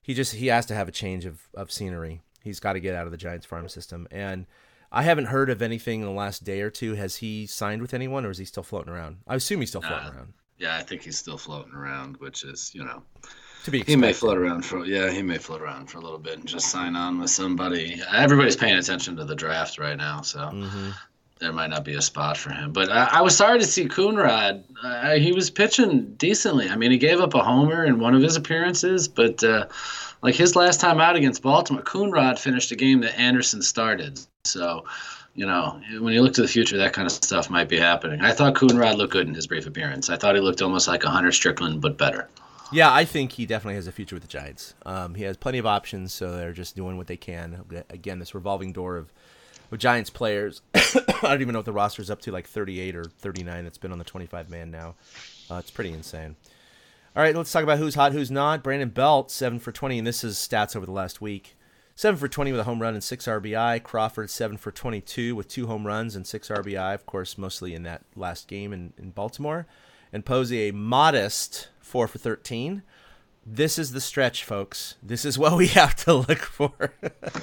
D: he just he has to have a change of, of scenery. He's got to get out of the Giants farm system. And I haven't heard of anything in the last day or two. Has he signed with anyone, or is he still floating around? I assume he's still floating
E: Uh,
D: around.
E: Yeah, I think he's still floating around, which is, you know,
D: To be
E: he may
D: expected.
E: float around for yeah, he may float around for a little bit and just sign on with somebody. Everybody's paying attention to the draft right now, so
D: Mm-hmm.
E: there might not be a spot for him. But I, I was sorry to see Coonrod. Uh, he was pitching decently. I mean, he gave up a homer in one of his appearances, but uh, like his last time out against Baltimore, Coonrod finished a game that Anderson started. So, you know, when you look to the future, that kind of stuff might be happening. I thought Coonrod looked good in his brief appearance. I thought he looked almost like a Hunter Strickland, but better.
D: Yeah, I think he definitely has a future with the Giants. Um, he has plenty of options, so they're just doing what they can. Again, this revolving door of, of Giants players. I don't even know what the roster's up to, like thirty-eight or thirty-nine. It's been on the twenty-five man now. Uh, it's pretty insane. All right, let's talk about who's hot, who's not. Brandon Belt, seven for twenty, and this is stats over the last week. seven for twenty with a home run and six R B I. Crawford, seven for twenty-two with two home runs and six R B I, of course, mostly in that last game in, in Baltimore. And Posey, a modest four for thirteen. This is the stretch, folks. This is what we have to look for.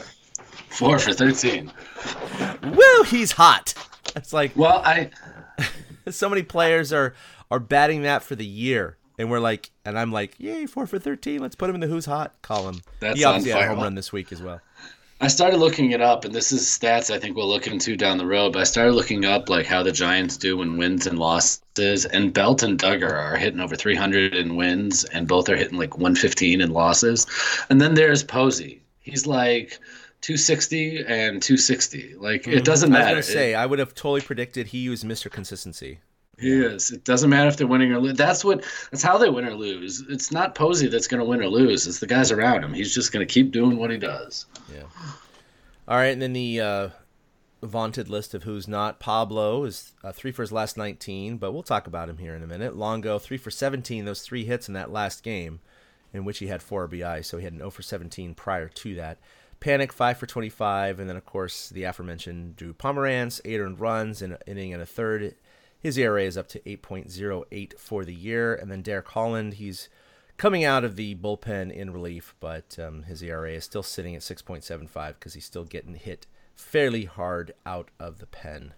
E: Four for thirteen.
D: Woo, he's hot. It's like,
E: Well, I
D: so many players are, are batting that for the year. And we're like, and I'm like, yay, four for thirteen. Let's put him in the who's hot column.
E: That's
D: he obviously
E: on
D: had a
E: fire.
D: home run this week as well.
E: I started looking it up, and this is stats I think we'll look into down the road. But I started looking up like how the Giants do in wins and losses, and Belt and Duggar are hitting over three hundred in wins, and both are hitting like one fifteen in losses. And then there's Posey. He's like two sixty and two sixty. Like it doesn't
D: I was
E: matter.
D: going to say,
E: It-
D: I would have totally predicted he was Mister Consistency.
E: He is. It doesn't matter if they're winning or lose. That's what. That's how they win or lose. It's not Posey that's going to win or lose. It's the guys around him. He's just going to keep doing what he does.
D: Yeah. All right, and then the uh, vaunted list of who's not. Pablo is uh, three for his last nineteen, but we'll talk about him here in a minute. Longo, three for seventeen, those three hits in that last game, in which he had four R B I, so he had an zero for seventeen prior to that. Panic, five for twenty-five, and then, of course, the aforementioned Drew Pomerantz, eight earned runs, in an inning and a third. His E R A is up to eight point oh eight for the year. And then Derek Holland, he's coming out of the bullpen in relief, but um, his E R A is still sitting at six point seven five because he's still getting hit fairly hard out of the pen.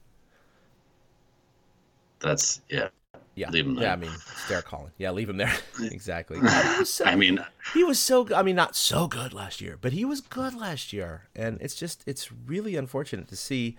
E: That's yeah.
D: Yeah,
E: Leave him there.
D: yeah. I mean, it's Derek Holland. Yeah, leave him there. Exactly. He was so-
E: I mean,
D: he was so good. I mean, not so good last year, but he was good last year. And it's just, it's really unfortunate to see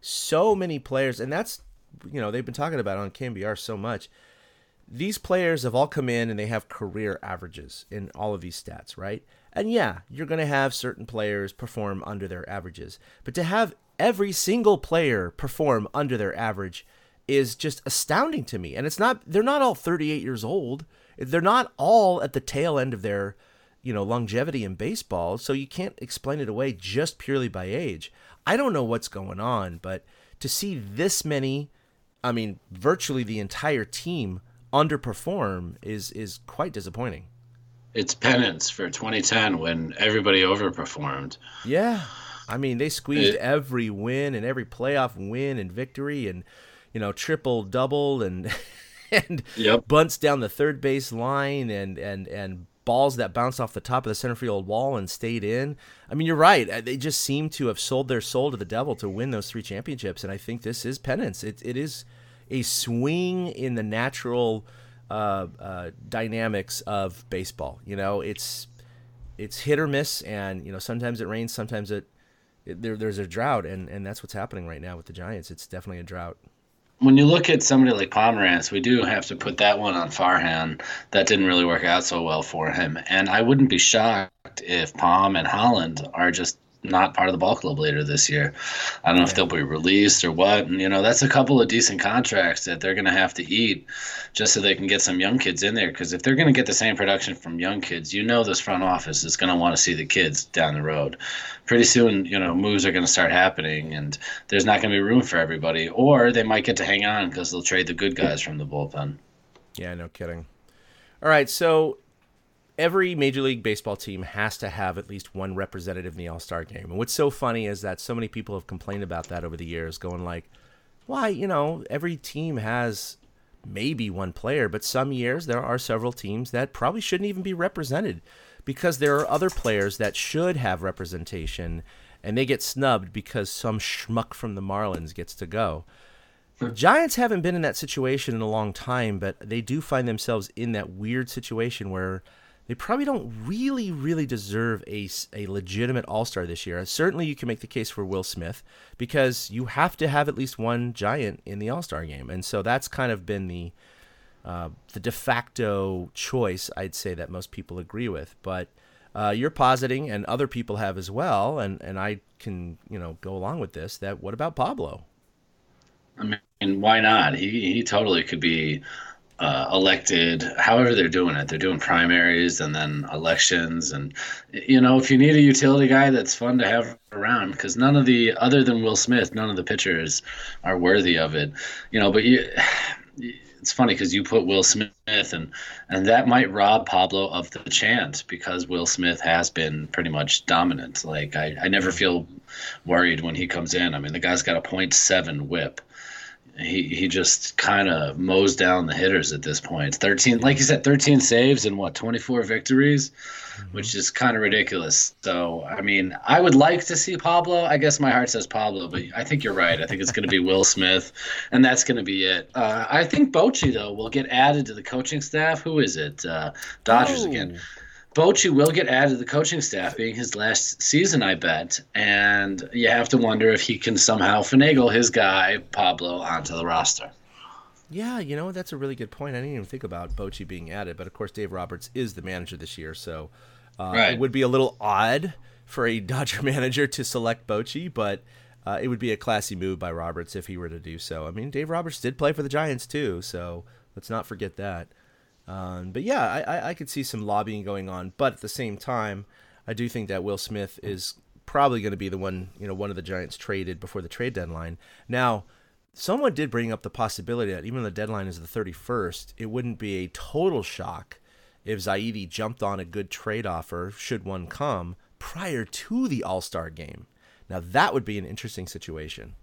D: so many players. And that's, you know, they've been talking about it on K M B R so much. These players have all come in and they have career averages in all of these stats, right? And yeah, you're going to have certain players perform under their averages. But to have every single player perform under their average is just astounding to me. And it's not, they're not all thirty-eight years old. They're not all at the tail end of their, you know, longevity in baseball. So you can't explain it away just purely by age. I don't know what's going on, but to see this many, I mean, virtually the entire team underperform is, is quite disappointing.
E: it's penance for twenty ten when everybody overperformed.
D: Yeah. I mean, they squeezed
E: It-
D: every win and every playoff win and victory and, you know, triple double and and
E: Yep.
D: bunts down the third base line and, and, and balls that bounced off the top of the center field wall and stayed in. I mean, you're right. Uh, They just seem to have sold their soul to the devil to win those three championships. And I think this is penance. It, it is a swing in the natural uh, uh, dynamics of baseball. You know, it's it's hit or miss, and you know sometimes it rains, sometimes it, it there there's a drought, and, and that's what's happening right now with the Giants. It's definitely a drought.
E: When you look at somebody like Pomerantz, we do have to put that one on Farhan. That didn't really work out so well for him. And I wouldn't be shocked if Palm and Holland are just not part of the ball club later this year. I don't know if they'll be released or what. And, you know, that's a couple of decent contracts that they're going to have to eat just so they can get some young kids in there. Because if they're going to get the same production from young kids, you know this front office is going to want to see the kids down the road. Pretty soon, you know, moves are going to start happening, and there's not going to be room for everybody. Or they might get to hang on because they'll trade the good guys from the bullpen.
D: Yeah, no kidding. All right, so every Major League Baseball team has to have at least one representative in the All-Star game. And what's so funny is that so many people have complained about that over the years, going like, why, you know, every team has maybe one player, but some years there are several teams that probably shouldn't even be represented. because there are other players that should have representation, and they get snubbed because some schmuck from the Marlins gets to go. The Giants haven't been in that situation in a long time, but they do find themselves in that weird situation where they probably don't really, really deserve a, a legitimate all-star this year. Certainly you can make the case for Will Smith because you have to have at least one Giant in the all-star game. And so that's kind of been the uh, the de facto choice, I'd say, that most people agree with. But uh, you're positing, and other people have as well, and, and I can you know go along with this, that what about Pablo?
E: I mean, why not? He he totally could be uh, elected. However they're doing it, they're doing primaries and then elections, and you know, if you need a utility guy that's fun to have around, because none of the other than Will Smith, none of the pitchers are worthy of it. You know, but you. It's funny because you put Will Smith, and and that might rob Pablo of the chance because Will Smith has been pretty much dominant. Like I, I never feel worried when he comes in. I mean, the guy's got a point seven whip. He he just kind of mows down the hitters at this point. thirteen, like you said, thirteen saves and what, twenty-four victories, which is kind of ridiculous. So, I mean, I would like to see Pablo. I guess my heart says Pablo, but I think you're right. I think it's going to be Will Smith, and that's going to be it. Uh, I think Bochy, though, will get added to the coaching staff. Who is it? Uh, Dodgers
D: Oh.
E: again. Bochy will get added to the coaching staff, being his last season, I bet. And you have to wonder if he can somehow finagle his guy, Pablo, onto the roster.
D: Yeah, you know, that's a really good point. I didn't even think about Bochy being added, but of course Dave Roberts is the manager this year, so uh,
E: Right.
D: it would be a little odd for a Dodger manager to select Bochy, but uh, it would be a classy move by Roberts if he were to do so. I mean, Dave Roberts did play for the Giants too, so let's not forget that. Um, but yeah, I, I, I could see some lobbying going on, but at the same time, I do think that Will Smith is probably going to be the one, you know, one of the Giants traded before the trade deadline. Now, someone did bring up the possibility that even though the deadline is the thirty-first, it wouldn't be a total shock if Zaidi jumped on a good trade offer, should one come, prior to the All-Star game. Now, that would be an interesting situation.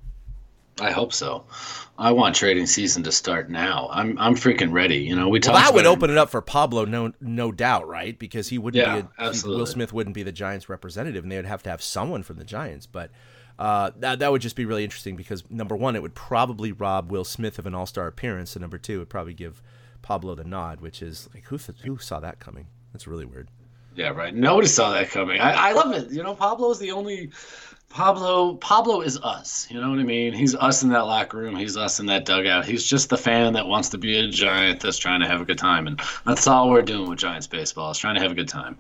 E: I hope so. I want trading season to start now. I'm I'm freaking ready. You know, we
D: Well,
E: talked
D: that would
E: about
D: open it up for Pablo, no no doubt, right? Because he wouldn't
E: Yeah,
D: be a,
E: absolutely.
D: Will Smith wouldn't be the Giants' representative, and they would have to have someone from the Giants. But uh, that that would just be really interesting because number one, it would probably rob Will Smith of an All-Star appearance, and number two, it would probably give Pablo the nod, which is like who th- who saw that coming? That's really weird.
E: Yeah, right. Nobody saw that coming. I, I love it. You know, Pablo's the only Pablo Pablo is us. You know what I mean? He's us in that locker room. He's us in that dugout. He's just the fan that wants to be a Giant that's trying to have a good time. And that's all we're doing with Giants baseball is trying to have a good time.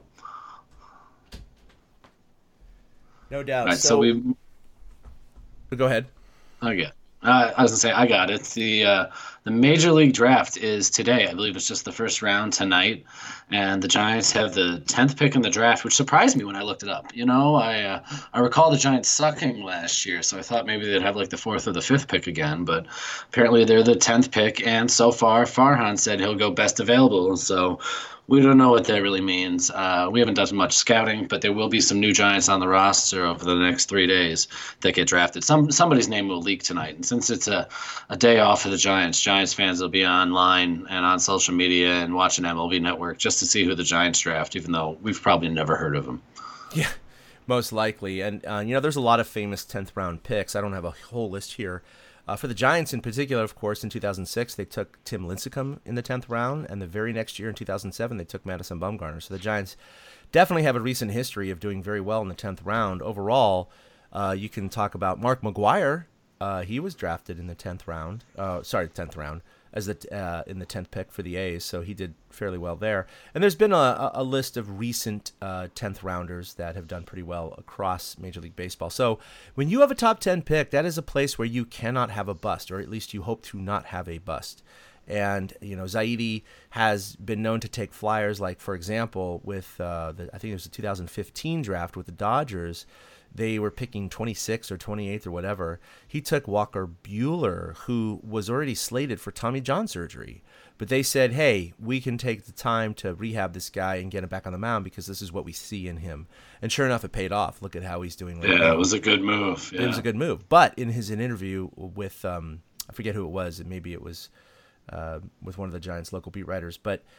D: No doubt.
E: All right, so,
D: so,
E: we
D: go ahead.
E: okay. Uh, I was gonna say I got it. The uh, the Major League Draft is today. I believe it's just the first round tonight, and the Giants have the tenth pick in the draft, which surprised me when I looked it up. You know, I uh, I recall the Giants sucking last year, so I thought maybe they'd have like the fourth or the fifth pick again. But apparently they're the tenth pick, and so far Farhan said he'll go best available. So we don't know what that really means. Uh, we haven't done much scouting, but there will be some new Giants on the roster over the next three days that get drafted. Some somebody's name will leak tonight, and since it's a, a day off for the Giants, Giants fans will be online and on social media and watching M L B Network just to see who the Giants draft, even though we've probably never heard of them.
D: Yeah, most likely. And, uh, you know, there's a lot of famous tenth round picks. I don't have a whole list here. Uh, for the Giants in particular, of course, in two thousand six, they took Tim Lincecum in the tenth round, and the very next year in two thousand seven, they took Madison Bumgarner. So the Giants definitely have a recent history of doing very well in the tenth round. Overall, uh, you can talk about Mark McGwire. Uh, he was drafted in the tenth round. Uh, sorry, tenth round. As the uh, in the tenth pick for the A's, so he did fairly well there. And there's been a, a list of recent uh, tenth rounders that have done pretty well across Major League Baseball. So when you have a top ten pick, that is a place where you cannot have a bust, or at least you hope to not have a bust. And you know, Zaidi has been known to take flyers, like for example, with uh, the, I think it was the two thousand fifteen draft with the Dodgers. They were picking twenty-sixth or twenty-eighth or whatever. He took Walker Buehler, who was already slated for Tommy John surgery. But they said, hey, we can take the time to rehab this guy and get him back on the mound because this is what we see in him. And sure enough, it paid off. Look at how he's doing right
E: Yeah,
D: now.
E: it was a good move. Yeah.
D: It was a good move. But in his an interview with, um, I forget who it was, maybe it was uh, with one of the Giants' local beat writers, but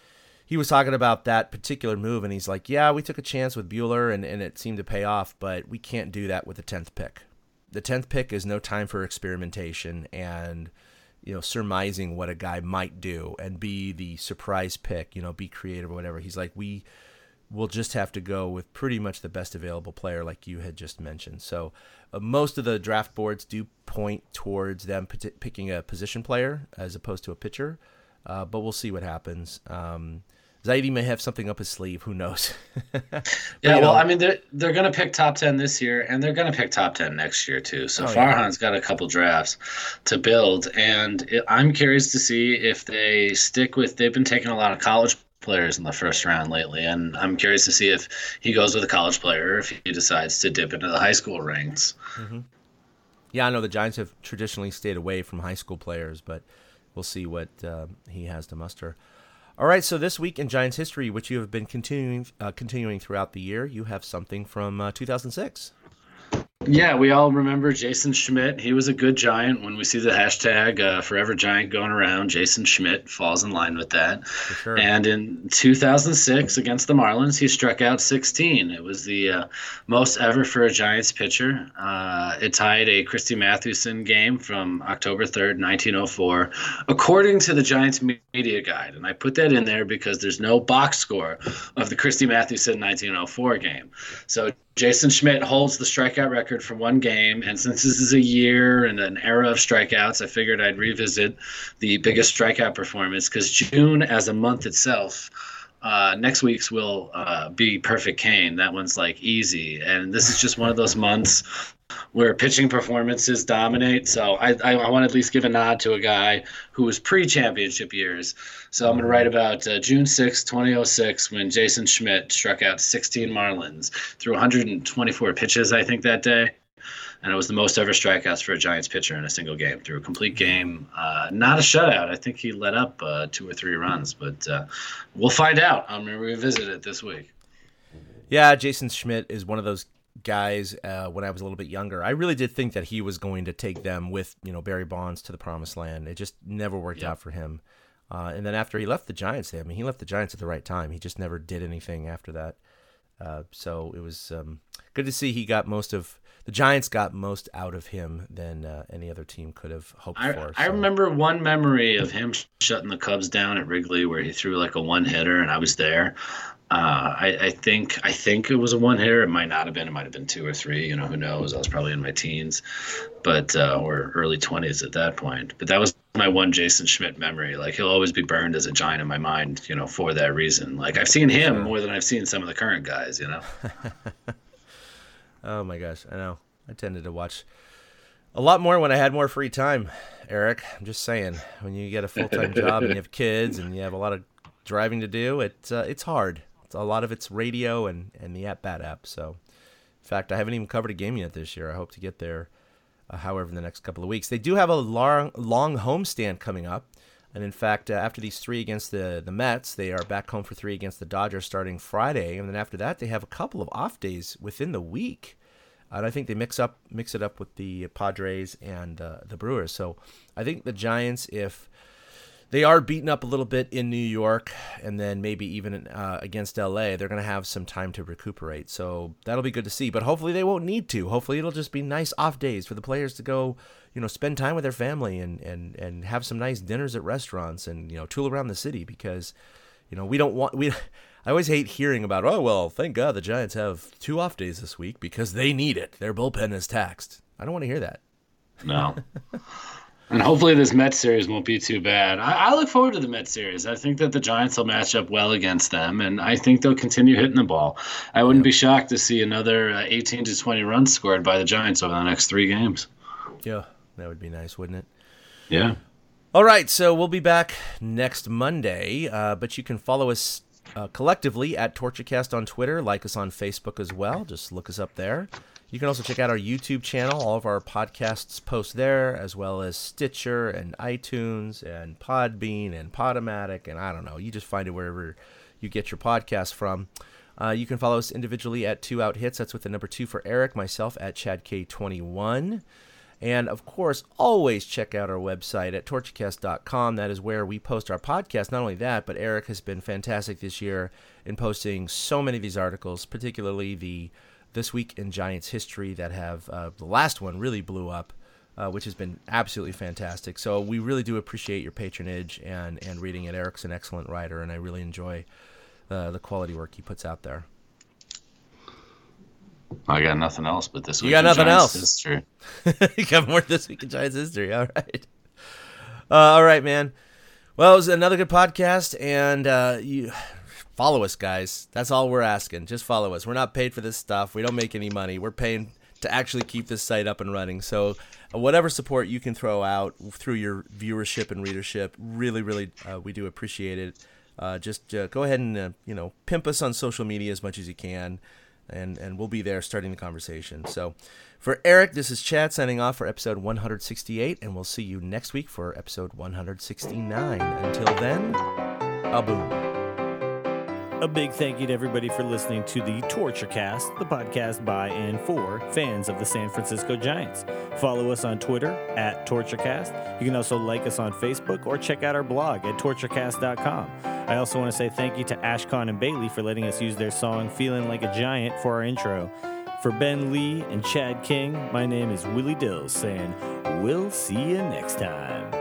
D: he was talking about that particular move, and he's like, yeah, we took a chance with Bueller, and, and it seemed to pay off, but we can't do that with the tenth pick. The tenth pick is no time for experimentation and, you know, surmising what a guy might do and be the surprise pick, you know, be creative or whatever. He's like, we will just have to go with pretty much the best available player like you had just mentioned. So uh, most of the draft boards do point towards them p- picking a position player as opposed to a pitcher, uh, but we'll see what happens. Um, Zaidi may have something up his sleeve. Who knows? But,
E: yeah,
D: you
E: well,
D: know,
E: I mean, they're, they're going to pick top ten this year, and they're going to pick top ten next year, too. So
D: Oh, yeah.
E: Farhan's got a couple drafts to build, and it, I'm curious to see if they stick with – they've been taking a lot of college players in the first round lately, and I'm curious to see if he goes with a college player or if he decides to dip into the high school ranks.
D: Mm-hmm. Yeah, I know the Giants have traditionally stayed away from high school players, but we'll see what uh, he has to muster. All right, so this week in Giants history, which you have been continuing uh, continuing throughout the year, you have something from uh, two thousand six.
E: Yeah, we all remember Jason Schmidt. He was a good Giant. When we see the hashtag uh, Forever Giant going around, Jason Schmidt falls in line with that.
D: For sure.
E: And in two thousand six, against the Marlins, he struck out sixteen. It was the uh, most ever for a Giants pitcher. Uh, it tied a Christy Mathewson game from October third, nineteen oh four, according to the Giants media guide. And I put that in there because there's no box score of the Christy Mathewson nineteen oh four game. So Jason Schmidt holds the strikeout record for one game, and since this is a year and an era of strikeouts, I figured I'd revisit the biggest strikeout performance because June as a month itself, uh, next week's will uh, be Perfect Kane. That one's like easy, and this is just one of those months where pitching performances dominate. So I, I, I want to at least give a nod to a guy who was pre-championship years. So I'm going to write about uh, June sixth, twenty oh six, when Jason Schmidt struck out sixteen Marlins through one hundred twenty-four pitches, I think, that day. And it was the most ever strikeouts for a Giants pitcher in a single game through a complete game. Uh, not a shutout. I think he let up uh, two or three runs, but uh, we'll find out. I'm going to revisit it this week.
D: Yeah, Jason Schmidt is one of those guys. Uh, when I was a little bit younger, I really did think that he was going to take them with, you know, Barry Bonds to the promised land. It just never worked
E: Yep.
D: out for him. Uh, and then after he left the Giants, I mean, he left the Giants at the right time. He just never did anything after that. Uh, so it was um, good to see he got most of the Giants got most out of him than uh, any other team could have hoped
E: I,
D: for.
E: I
D: So-
E: remember one memory of him shutting the Cubs down at Wrigley where he threw like a one hitter, and I was there. Uh, I, I think I think it was a one hitter. It might not have been. It might have been two or three. You know, who knows? I was probably in my teens, but uh, or early twenties at that point. But that was my one Jason Schmidt memory. Like, he'll always be burned as a Giant in my mind. You know, for that reason. Like, I've seen him more than I've seen some of the current guys. You know.
D: Oh my gosh, I know. I tended to watch a lot more when I had more free time, Eric. I'm just saying, when you get a full-time job and you have kids and you have a lot of driving to do, it uh, it's hard. It's, a lot of it's radio and, and the At Bat app. So, in fact, I haven't even covered a game yet this year. I hope to get there, uh, however, in the next couple of weeks. They do have a long, long homestand coming up. And, in fact, uh, after these three against the, the Mets, they are back home for three against the Dodgers starting Friday. And then after that, they have a couple of off days within the week. And I think they mix up, mix it up with the Padres and uh, the Brewers. So I think the Giants, if they are beaten up a little bit in New York and then maybe even uh, against L A, they're going to have some time to recuperate. So that'll be good to see. But hopefully they won't need to. Hopefully it'll just be nice off days for the players to go, you know, spend time with their family and, and, and have some nice dinners at restaurants and, you know, tool around the city because, you know, we don't want... we. I always hate hearing about, oh, well, thank God the Giants have two off days this week because they need it. Their bullpen is taxed. I don't want to hear that.
E: No. And hopefully this Mets series won't be too bad. I, I look forward to the Mets series. I think that the Giants will match up well against them, and I think they'll continue hitting the ball. I wouldn't be shocked to see another uh, eighteen to twenty runs scored by the Giants over the next three games.
D: Yeah, that would be nice, wouldn't it?
E: Yeah.
D: All right, so we'll be back next Monday, uh, but you can follow us uh, collectively at TortureCast on Twitter. Like us on Facebook as well. Just look us up there. You can also check out our YouTube channel. All of our podcasts post there, as well as Stitcher and iTunes and Podbean and Podomatic, and I don't know. You just find it wherever you get your podcast from. Uh, you can follow us individually at Two Out Hits. That's with the number two for Eric. Myself at Chad K twenty-one. And, of course, always check out our website at torchcast dot com. That is where we post our podcast. Not only that, but Eric has been fantastic this year in posting so many of these articles, particularly the This Week in Giants History that have, uh, the last one really blew up, uh, which has been absolutely fantastic. So we really do appreciate your patronage and, and reading it. Eric's an excellent writer, and I really enjoy uh, the quality work he puts out there.
E: I got nothing else but this week.
D: You got
E: in
D: nothing
E: Giants
D: else.
E: History.
D: You got more This Week in Giants History. All right. Uh, all right, man. Well, it was another good podcast, and uh, you follow us, guys. That's all we're asking. Just follow us. We're not paid for this stuff. We don't make any money. We're paying to actually keep this site up and running. So uh, whatever support you can throw out through your viewership and readership, really, really, uh, we do appreciate it. Uh, just uh, go ahead and, uh, you know, pimp us on social media as much as you can. And and we'll be there starting the conversation. So for Eric, this is Chad signing off for episode one sixty-eight, and we'll see you next week for episode one sixty-nine. Until then, a boom.
H: A big thank you to everybody for listening to the TortureCast, the podcast by and for fans of the San Francisco Giants. Follow us on Twitter at TortureCast. You can also like us on Facebook or check out our blog at torturecast dot com. I also want to say thank you to Ashcon and Bailey for letting us use their song Feeling Like a Giant for our intro. For Ben Lee and Chad King, my name is Willie Dills saying, we'll see you next time.